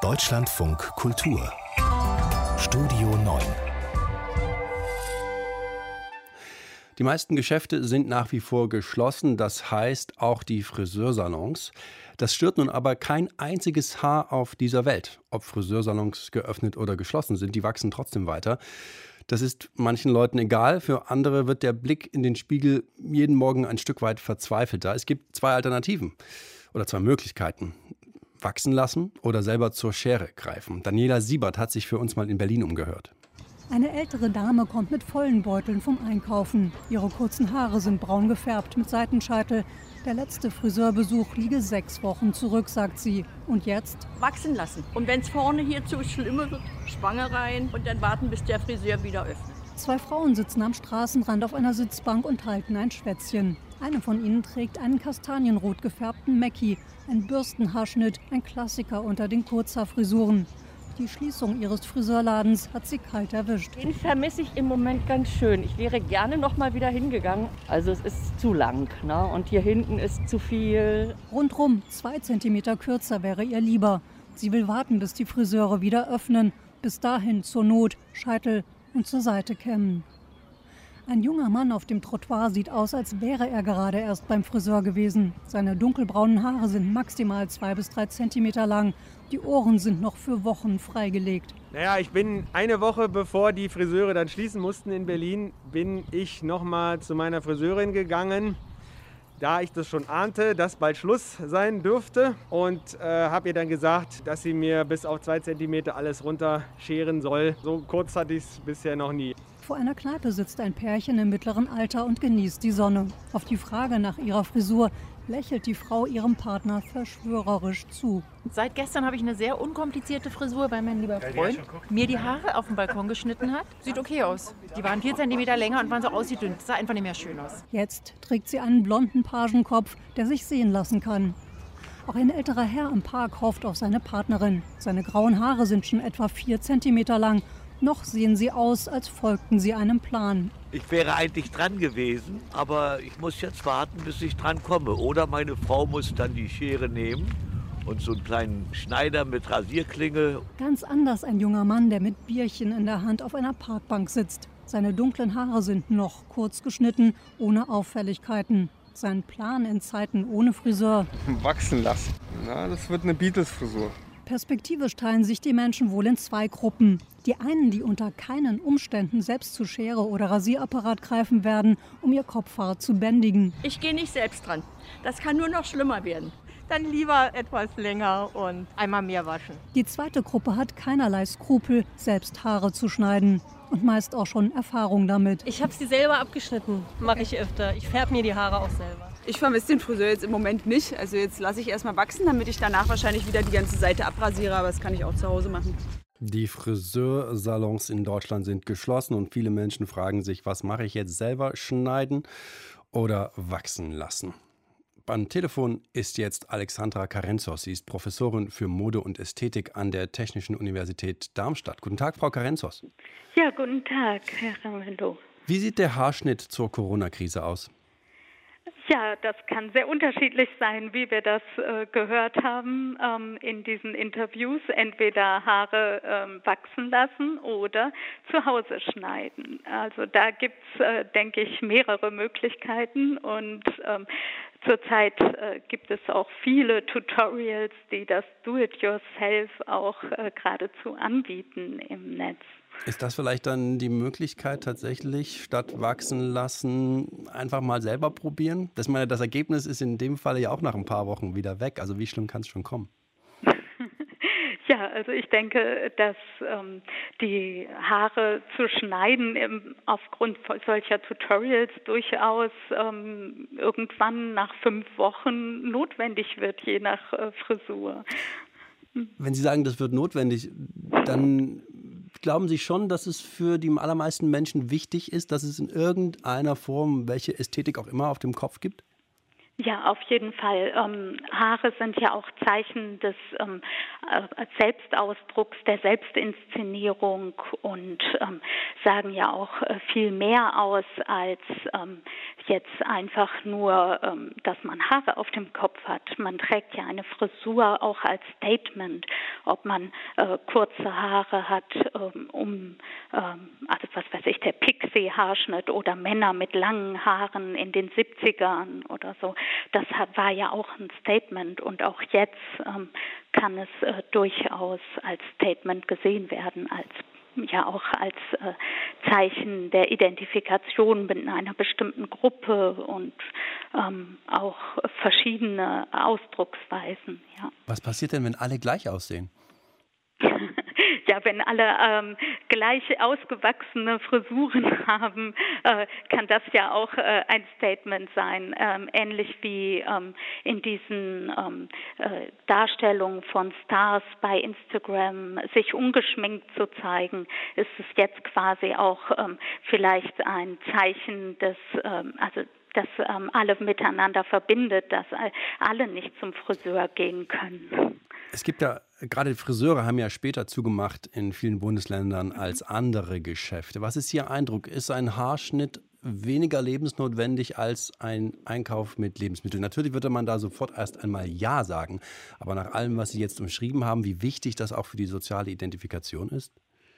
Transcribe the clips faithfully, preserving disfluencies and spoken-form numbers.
Deutschlandfunk Kultur Studio neun. Die meisten Geschäfte sind nach wie vor geschlossen, das heißt auch die Friseursalons. Das stört nun aber kein einziges Haar auf dieser Welt. Ob Friseursalons geöffnet oder geschlossen sind, die wachsen trotzdem weiter. Das ist manchen Leuten egal, für andere wird der Blick in den Spiegel jeden Morgen ein Stück weit verzweifelter. Es gibt zwei Alternativen oder zwei Möglichkeiten. Wachsen lassen oder selber zur Schere greifen. Daniela Siebert hat sich für uns mal in Berlin umgehört. Eine ältere Dame kommt mit vollen Beuteln vom Einkaufen. Ihre kurzen Haare sind braun gefärbt mit Seitenscheitel. Der letzte Friseurbesuch liege sechs Wochen zurück, sagt sie. Und jetzt? Wachsen lassen. Und wenn es vorne hier zu schlimm wird, Spange rein und dann warten, bis der Friseur wieder öffnet. Zwei Frauen sitzen am Straßenrand auf einer Sitzbank und halten ein Schwätzchen. Eine von ihnen trägt einen kastanienrot gefärbten Mackie, ein Bürstenhaarschnitt, ein Klassiker unter den Kurzhaarfrisuren. Die Schließung ihres Friseurladens hat sie kalt erwischt. Den vermisse ich im Moment ganz schön. Ich wäre gerne noch mal wieder hingegangen. Also es ist zu lang, ne? Und hier hinten ist zu viel. Rundrum zwei Zentimeter kürzer wäre ihr lieber. Sie will warten, bis die Friseure wieder öffnen. Bis dahin zur Not Scheitel und zur Seite kämmen. Ein junger Mann auf dem Trottoir sieht aus, als wäre er gerade erst beim Friseur gewesen. Seine dunkelbraunen Haare sind maximal zwei bis drei Zentimeter lang. Die Ohren sind noch für Wochen freigelegt. Naja, ich bin eine Woche bevor die Friseure dann schließen mussten in Berlin, bin ich noch mal zu meiner Friseurin gegangen, da ich das schon ahnte, dass bald Schluss sein dürfte. Und äh, habe ihr dann gesagt, dass sie mir bis auf zwei Zentimeter alles runterscheren soll. So kurz hatte ich es bisher noch nie. Vor einer Kneipe sitzt ein Pärchen im mittleren Alter und genießt die Sonne. Auf die Frage nach ihrer Frisur lächelt die Frau ihrem Partner verschwörerisch zu. Seit gestern habe ich eine sehr unkomplizierte Frisur, weil mein lieber Freund mir die Haare auf dem Balkon geschnitten hat. Sieht okay aus. Die waren vier Zentimeter länger und waren so ausgedünnt. Das sah einfach nicht mehr schön aus. Jetzt trägt sie einen blonden Pagenkopf, der sich sehen lassen kann. Auch ein älterer Herr im Park hofft auf seine Partnerin. Seine grauen Haare sind schon etwa vier Zentimeter lang. Noch sehen sie aus, als folgten sie einem Plan. Ich wäre eigentlich dran gewesen, aber ich muss jetzt warten, bis ich dran komme. Oder meine Frau muss dann die Schere nehmen und so einen kleinen Schneider mit Rasierklinge. Ganz anders ein junger Mann, der mit Bierchen in der Hand auf einer Parkbank sitzt. Seine dunklen Haare sind noch kurz geschnitten, ohne Auffälligkeiten. Sein Plan in Zeiten ohne Friseur. Wachsen lassen. Na, das wird eine Beatles-Frisur. Perspektivisch teilen sich die Menschen wohl in zwei Gruppen. Die einen, die unter keinen Umständen selbst zu Schere oder Rasierapparat greifen werden, um ihr Kopfhaar zu bändigen. Ich gehe nicht selbst dran. Das kann nur noch schlimmer werden. Dann lieber etwas länger und einmal mehr waschen. Die zweite Gruppe hat keinerlei Skrupel, selbst Haare zu schneiden. Und meist auch schon Erfahrung damit. Ich habe sie selber abgeschnitten, mache ich öfter. Ich färbe mir die Haare auch selber. Ich vermisse den Friseur jetzt im Moment nicht. Also jetzt lasse ich erstmal wachsen, damit ich danach wahrscheinlich wieder die ganze Seite abrasiere. Aber das kann ich auch zu Hause machen. Die Friseursalons in Deutschland sind geschlossen und viele Menschen fragen sich, was mache ich jetzt, selber schneiden oder wachsen lassen? Am Telefon ist jetzt Alexandra Karenzos. Sie ist Professorin für Mode und Ästhetik an der Technischen Universität Darmstadt. Guten Tag, Frau Karenzos. Ja, guten Tag, Herr Ramelow. Wie sieht der Haarschnitt zur Corona-Krise aus? Ja, das kann sehr unterschiedlich sein, wie wir das äh, gehört haben ähm, in diesen Interviews. Entweder Haare ähm, wachsen lassen oder zu Hause schneiden. Also da gibt's, äh, denke ich, mehrere Möglichkeiten und ähm, zurzeit äh, gibt es auch viele Tutorials, die das Do-it-yourself auch äh, geradezu anbieten im Netz. Ist das vielleicht dann die Möglichkeit tatsächlich, statt wachsen lassen, einfach mal selber probieren? Das, meine, das Ergebnis ist in dem Fall ja auch nach ein paar Wochen wieder weg. Also wie schlimm kann es schon kommen? Ja, also ich denke, dass ähm, die Haare zu schneiden im, aufgrund solcher Tutorials durchaus ähm, irgendwann nach fünf Wochen notwendig wird, je nach äh, Frisur. Wenn Sie sagen, das wird notwendig, dann glauben Sie schon, dass es für die allermeisten Menschen wichtig ist, dass es in irgendeiner Form, welche Ästhetik auch immer, auf dem Kopf gibt? Ja, auf jeden Fall. Ähm, Haare sind ja auch Zeichen des ähm, äh, Selbstausdrucks, der Selbstinszenierung und ähm, sagen ja auch äh, viel mehr aus als ähm, jetzt einfach nur, ähm, dass man Haare auf dem Kopf hat. Man trägt ja eine Frisur auch als Statement ob man äh, kurze Haare hat, ähm, um, ähm, also was weiß ich, der Pixie-Haarschnitt oder Männer mit langen Haaren in den siebzigern oder so. Das hat, war ja auch ein Statement und auch jetzt ähm, kann es äh, durchaus als Statement gesehen werden, als ja auch als äh, Zeichen der Identifikation mit einer bestimmten Gruppe und ähm, auch verschiedene Ausdrucksweisen. Ja. Was passiert denn, wenn alle gleich aussehen? Ja, wenn alle ähm, gleich ausgewachsene Frisuren haben, äh, kann das ja auch äh, ein Statement sein. Ähm, ähnlich wie ähm, in diesen ähm, äh, Darstellungen von Stars bei Instagram, sich ungeschminkt zu zeigen, ist es jetzt quasi auch ähm, vielleicht ein Zeichen des, ähm, also das ähm, alle miteinander verbindet, dass alle nicht zum Friseur gehen können. Es gibt ja, gerade Friseure haben ja später zugemacht in vielen Bundesländern als andere Geschäfte. Was ist Ihr Eindruck? Ist ein Haarschnitt weniger lebensnotwendig als ein Einkauf mit Lebensmitteln? Natürlich würde man da sofort erst einmal Ja sagen. Aber nach allem, was Sie jetzt umschrieben haben, wie wichtig das auch für die soziale Identifikation ist?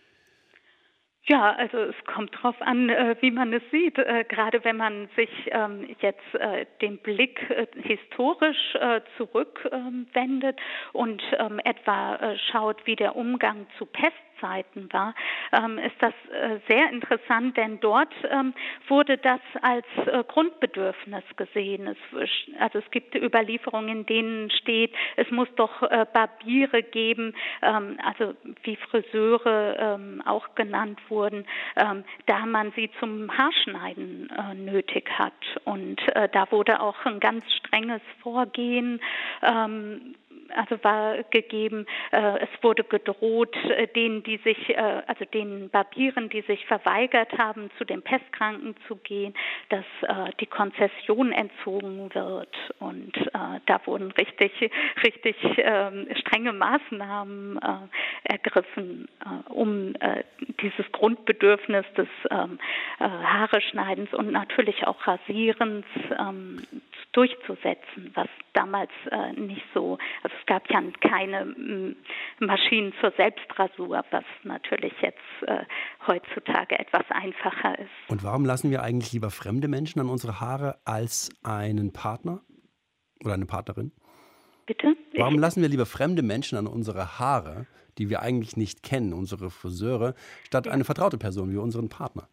Ja, also es kommt drauf an, äh, wie man es sieht. Äh, gerade wenn man sich ähm, jetzt äh, den Blick äh, historisch äh, zurückwendet ähm, und ähm, etwa äh, schaut, wie der Umgang zu Pestzeiten war, ähm, ist das äh, sehr interessant, denn dort ähm, wurde das als äh, Grundbedürfnis gesehen. Es, also es gibt Überlieferungen, in denen steht, es muss doch äh, Barbiere geben, ähm, also wie Friseure ähm, auch genannt wurden. Wurden, ähm, da man sie zum Haarschneiden äh, nötig hat. Und äh, da wurde auch ein ganz strenges Vorgehen ähm, also war gegeben, äh, es wurde gedroht, äh, denen, die sich, äh, also den Barbieren, die sich verweigert haben, zu den Pestkranken zu gehen, dass äh, die Konzession entzogen wird. Und äh, da wurden richtig, richtig äh, strenge Maßnahmen äh, ergriffen, äh, um äh, dieses Grundbedürfnis des ähm, äh, Haareschneidens und natürlich auch Rasierens ähm, durchzusetzen, was damals äh, nicht so, also es gab ja keine m, Maschinen zur Selbstrasur, was natürlich jetzt äh, heutzutage etwas einfacher ist. Und warum lassen wir eigentlich lieber fremde Menschen an unsere Haare als einen Partner oder eine Partnerin? Bitte? Warum lassen wir lieber fremde Menschen an unsere Haare, die wir eigentlich nicht kennen, unsere Friseure, statt eine vertraute Person wie unseren Partner?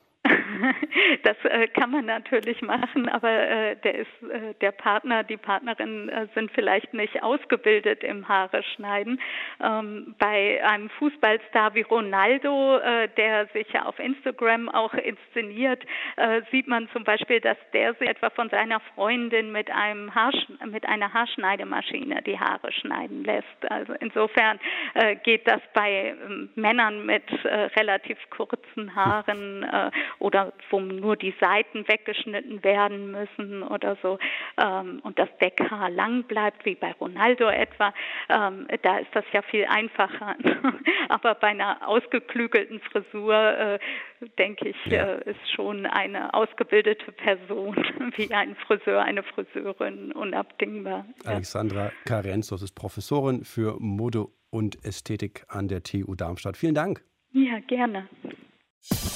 Das äh, kann man natürlich machen, aber äh, der ist äh, der Partner, die Partnerin äh, sind vielleicht nicht ausgebildet im Haare schneiden. Ähm, bei einem Fußballstar wie Ronaldo, äh, der sich ja auf Instagram auch inszeniert, äh, sieht man zum Beispiel, dass der sich etwa von seiner Freundin mit einem Haarsch- mit einer Haarschneidemaschine die Haare schneiden lässt. Also insofern äh, geht das bei äh, Männern mit äh, relativ kurzen Haaren äh, oder wo nur die Seiten weggeschnitten werden müssen oder so ähm, und das Deckhaar lang bleibt, wie bei Ronaldo etwa, ähm, da ist das ja viel einfacher. Aber bei einer ausgeklügelten Frisur, äh, denke ich, ja. äh, ist schon eine ausgebildete Person wie ein Friseur, eine Friseurin unabdingbar. Alexandra Karenzos ist Professorin für Mode und Ästhetik an der T U Darmstadt. Vielen Dank. Ja, gerne.